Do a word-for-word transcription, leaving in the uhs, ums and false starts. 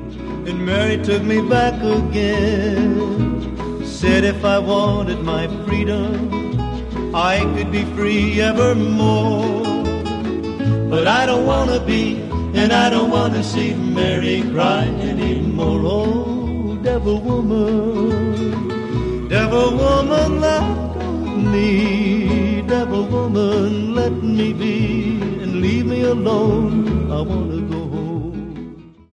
And Mary took me back again. Said if I wanted my freedom, I could be free evermore. But I don't want to be, and I don't want to see Mary cry anymore. Oh, devil woman, devil woman, let me, devil woman, let me be, and leave me alone. I want to go